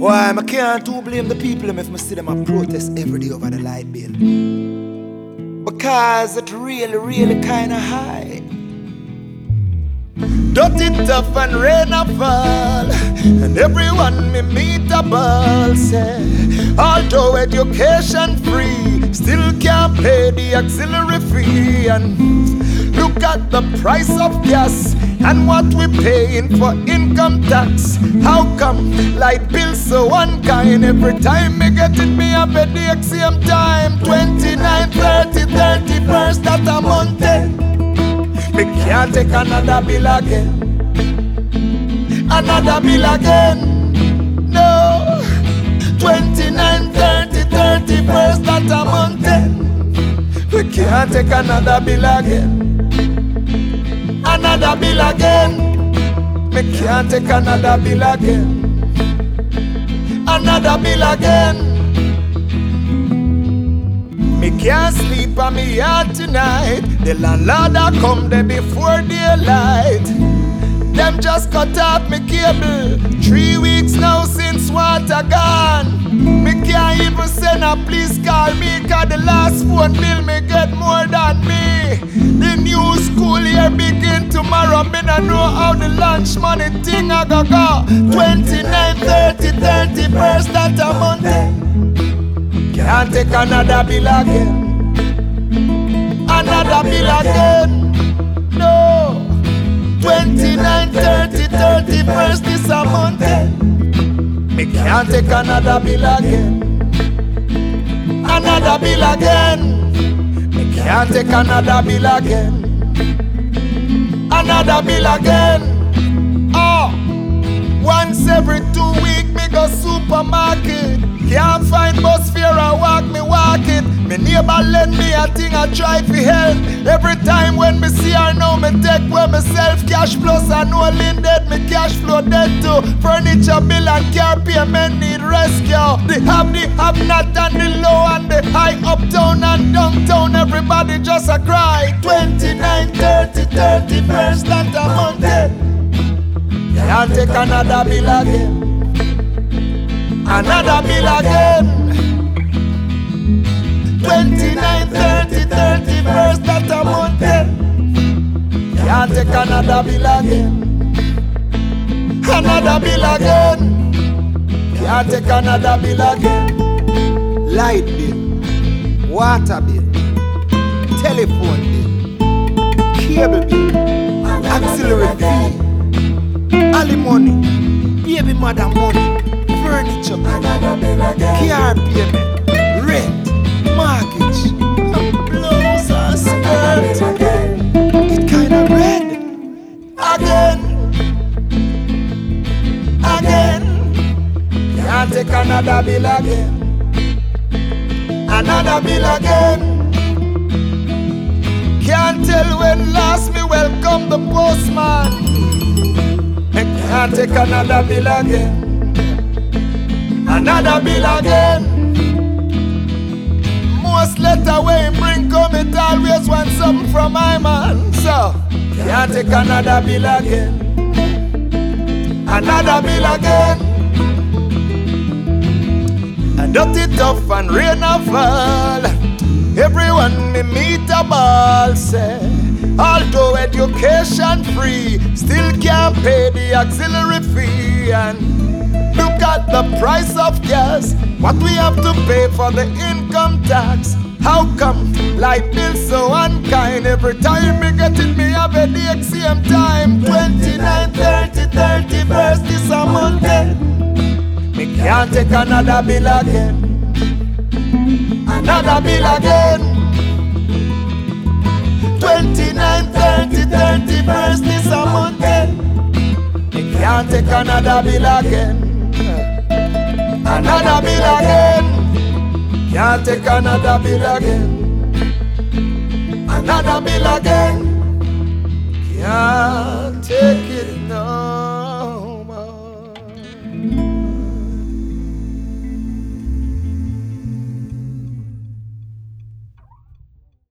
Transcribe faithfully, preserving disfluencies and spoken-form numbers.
Why, I can't too blame the people if I see them a protest every day over the light bill. Because it really, really kinda high. Dirty tough and rain a fall, and everyone me meet a ball say, although education free, still can't pay the auxiliary fee. And look at the price of gas and what we paying for income tax. How come light bills so unkind? Every time me get it, me have a the same time. Twenty-nine, thirty, thirty-first, that a month. Me can't take another bill again. Another bill again. No. Twenty-nine, thirty, thirty-first, that a month. We can't take another bill again. Another bill again. Me can't take another bill again. Another bill again. Me can't sleep on me yard tonight. The landlord a come there before daylight. Them just cut off me cable. Three weeks now since water gone. Me can't even send a police call me, cause the last phone bill me get more than me. The new school year begin tomorrow. Me no know how the lunch money thing a go go. Twenty-nine, thirty, thirty-first, that a Monday. Can't take another bill again. Another bill again. No. Twenty-nine, thirty, thirty-first, this a Monday. Me can't take another bill again. Another bill again. Me can't take another bill again. Another bill again. Oh. Once every two weeks me go supermarket. Can't find bus fare, I walk me walk it. Me neighbor lend me a thing, I try for help. Every time when me see her now, me take with myself. Cash plus I know lean dead, me cash flow dead too. Furniture bill and car payment need rescue. The have, the have not, and the low and the high. Uptown and downtown, everybody just a cry. Twenty-nine, thirty, thirty-first, that a Monday. Can't take another bill again. Another bill again. Twenty-nine, thirty, thirty-first, that a Monday. Can't take another bill again. Another bill again. Can't take another bill again. Light bill, water bill, telephone bill, cable bill, auxiliary fee, alimony, baby mother money, furniture, car payment, rent, mortgage, blouse and skirt. It kinda red. Again, again. Can't take another bill again. Another bill again. Can't tell when last me welcome the postman. Can't take another bill again. Another bill again. Most letter way bring come, it always want something from my man. So can't take another bill again. Another bill again. And dirty tough and rain a fall. Everyone me meet a ball say, although education free, still can't pay the auxiliary fee. And look at the price of gas, what we have to pay for the income tax. How come light bills so unkind? Every time me get it, me have a the same time. Twenty-nine, thirty, thirty-first, this a Monday. Me can't take another bill again. Another bill again. Twenty-nine, thirty, thirty-first, this a Monday. Me can't take another bill again. Another bill again. Can't take another bill again. Another bill again.